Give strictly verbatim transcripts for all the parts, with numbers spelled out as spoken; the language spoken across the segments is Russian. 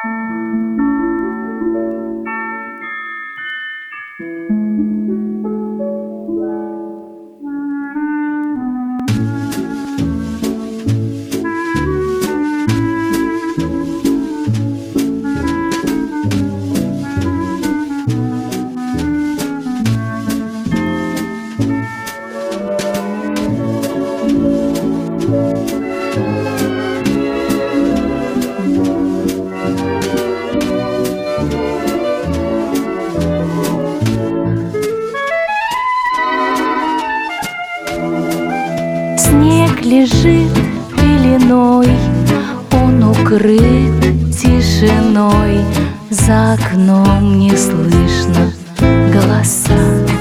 Снег лежит пеленой, он укрыт тишиной, за окном не слышно голоса.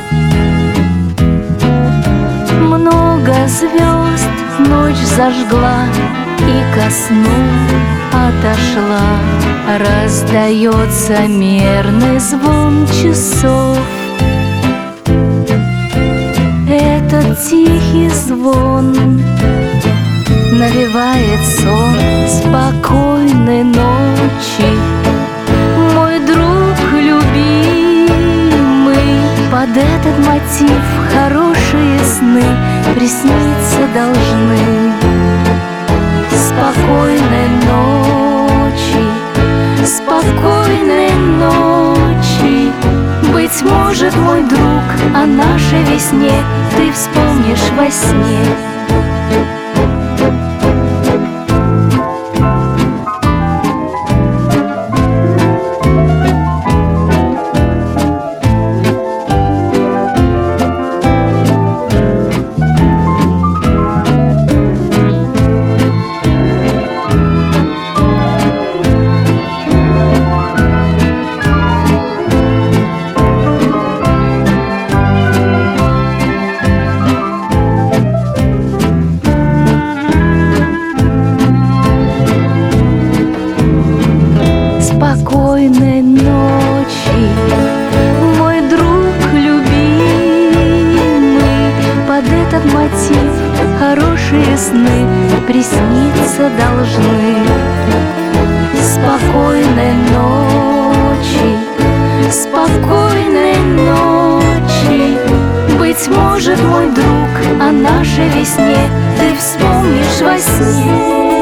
Много звезд ночь зажгла и ко сну отошла. Раздается мерный звон часов. Этот тихий звон навевает сон спокойной ночи. Мой друг любимый, под этот мотив хорошие сны присниться должны. Спокойной ночи, спокойной ночи. Быть может, мой друг, о нашей весне ты вспомнишь во сне. Спокойной ночи, мой друг любимый, под этот мотив хорошие сны присниться должны. Спокойной ночи, спокойной ночи. Быть может, мой друг, о нашей весне ты вспомнишь во сне.